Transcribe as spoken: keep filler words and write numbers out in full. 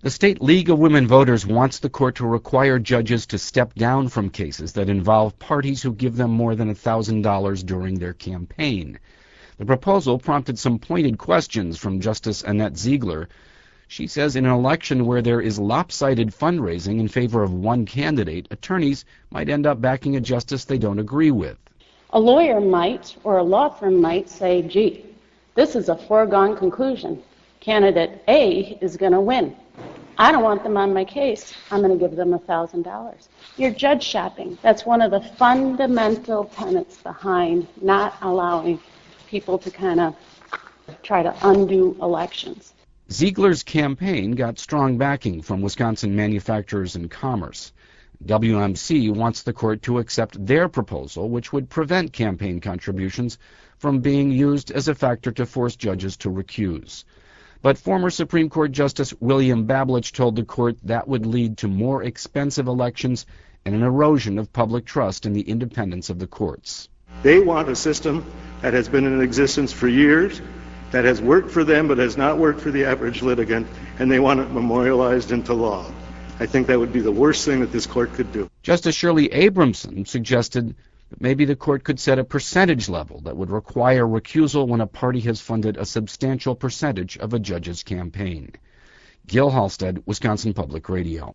The State League of Women Voters wants the court to require judges to step down from cases that involve parties who give them more than one thousand dollars during their campaign. The proposal prompted some pointed questions from Justice Annette Ziegler. She says in an election where there is lopsided fundraising in favor of one candidate, attorneys might end up backing a justice they don't agree with. A lawyer might, or a law firm might say, gee, this is a foregone conclusion. Candidate A is going to win. I don't want them on my case. I'm going to give them one thousand dollars. You're judge shopping. That's one of the fundamental tenets behind not allowing people to kind of try to undo elections. Ziegler's campaign got strong backing from Wisconsin Manufacturers and Commerce. W M C wants the court to accept their proposal, which would prevent campaign contributions from being used as a factor to force judges to recuse. But former Supreme Court Justice William Bablich told the court that would lead to more expensive elections and an erosion of public trust in the independence of the courts. They want a system that has been in existence for years, that has worked for them but has not worked for the average litigant, and they want it memorialized into law. I think that would be the worst thing that this court could do. Justice Shirley Abramson suggested that maybe the court could set a percentage level that would require recusal when a party has funded a substantial percentage of a judge's campaign. Gil Halstead, Wisconsin Public Radio.